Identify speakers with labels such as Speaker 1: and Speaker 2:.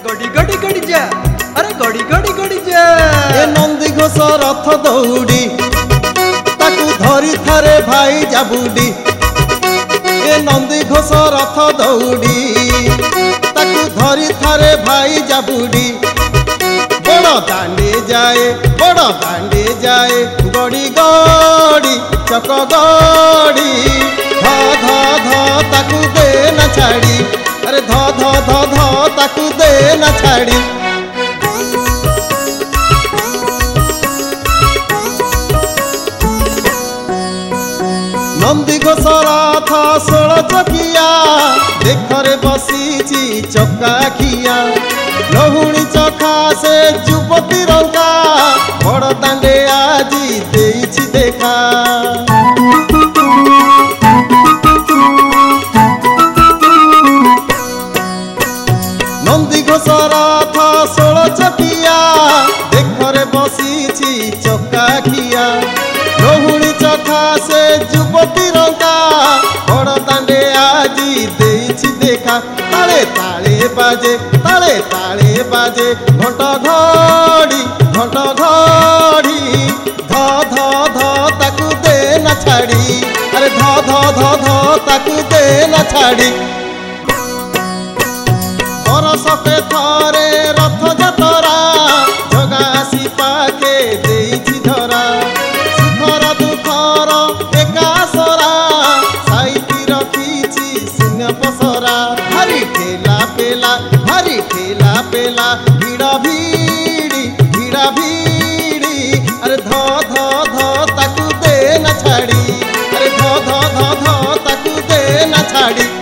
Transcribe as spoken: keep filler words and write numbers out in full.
Speaker 1: गड़ी गड़ी गड़ी जा, अरे गड़ी गड़ी गड़ी जा।
Speaker 2: ए नंदी घोष रथ दौड़ी ताकू धरी थारे भाई जाबुडी। ए नंदी घोष रथ दौड़ी ताकू धरी थारे भाई जाबुडी। बड़ दांडे जाए बड़ दांडे जाए गड़ी गड़ी चक गड़ी ध ध ध ताकू दे न छाड़ी। अरे ध ध ध ध ताकू दे न छाड़ी। नंदी घोष रथ षोल चकिया देखरे बसीची चका खिया। लहुणी चखा से युवती रंका बड़ दांडे आजी देइछि देखा। नंदी घोष रथ षोल चकिया देखरे बसीछि चका खिया। लहुणी चखा से युवती रंका बड़ दांडे आजी देइछि देखा। ताले ताले बाजे ताले ताले बाजे घंट घड़ी घंट घड़ी ध ध ध ताकू दे न छाड़ी। अरे ध ध ध ध ताकू दे न छाड़ी। बरसके थरे रथ जतरा जगासी पाखे देइछि धरा। सुखर दुखर एकासरा साइती रखिछि शून्य पसरा। भारी ठेला पेला भारी ठेला पेला भिड़ा भिड़ी भिड़ा भिड़ी। अरे ध ध ध ताकू दे न छाड़ी। अरे ध ध ध ध ताकू दे न छाड़ी।